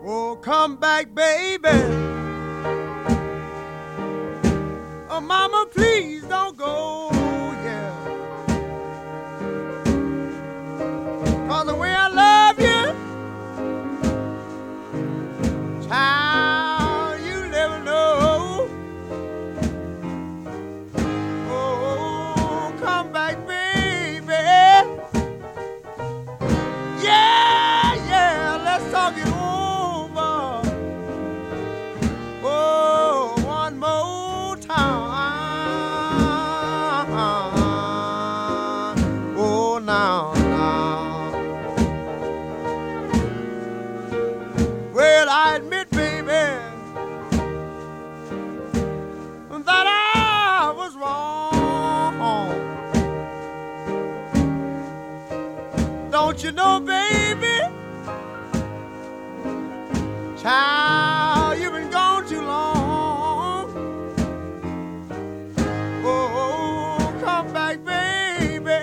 Oh, come back, baby. Oh, mama, please don't go, yeah. 'Cause the way I love you, child, you never know. Oh, come back, baby. Yeah, yeah, let's talk it over. Oh, one more time. Oh, now, now. Well, I admit, baby, that I was wrong. Don't you know, baby? Child, you've been gone too long. Oh, come back, baby.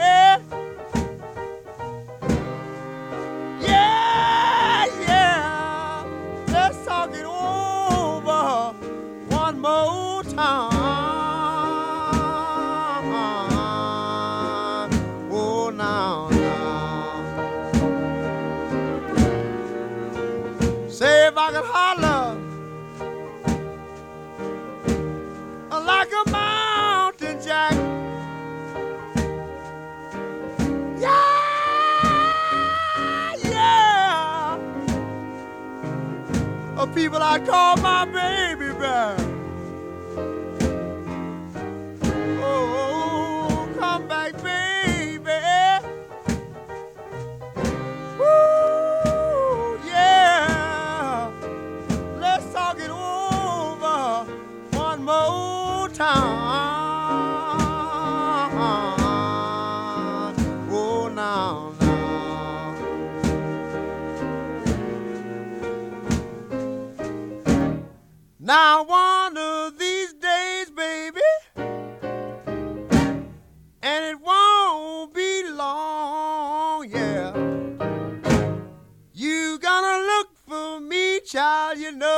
Yeah, yeah. Let's talk it over one more time. Oh, now, now. Say if I could holler like a mountain jack. Yeah, yeah. Of people I call my baby back. Oh, come back, baby. Woo, yeah. Let's talk it over one more time. Oh, now, now. Now, one of these days, baby, and it won't be long, yeah. You gonna look for me, child, you know.